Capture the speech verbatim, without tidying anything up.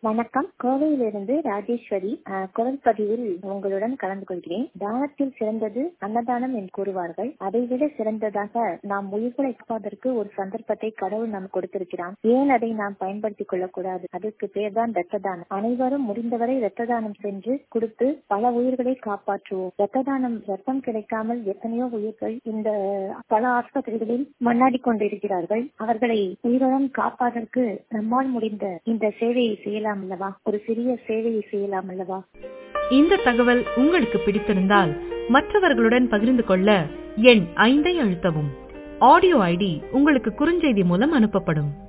வணக்கம். கோவையிலிருந்து ராஜேஸ்வரி. அஹ், குரல் பதிவில் உங்களுடன் கலந்து கொள்கிறேன். தானத்தில் சிறந்தது அன்னதானம் என்று கூறுவார்கள். அதைவிட சிறந்ததாக நாம் உயிர்களை காப்பதற்கு ஒரு சந்தர்ப்பத்தை கடவுள் நாம் கொடுத்திருக்கிறான். ஏன் அதை நாம் பயன்படுத்திக் கொள்ளக்கூடாது? அதற்கு பேர் தான் இரத்த தானம். அனைவரும் முடிந்தவரை இரத்த தானம் சென்று கொடுத்து பல உயிர்களை காப்பாற்றுவோம். இரத்த தானம், ரத்தம் கிடைக்காமல் எத்தனையோ உயிர்கள் இந்த பல ஆஸ்பத்திரிகளில் மன்னாடி கொண்டிருக்கிறார்கள். அவர்களை உயிருடன் காப்பதற்கு நம்மால் முடிந்த இந்த சேவையை செய்யலாம் அல்லவா? ஒரு சிறிய சேவையை செய்யலாம் அல்லவா? இந்த தகவல் உங்களுக்கு பிடித்திருந்தால் மற்றவர்களுடன் பகிர்ந்து கொள்ள எண் ஐந்தை அழுத்தவும். ஆடியோ ஐடி உங்களுக்கு குறுஞ்செய்தி மூலம் அனுப்பப்படும்.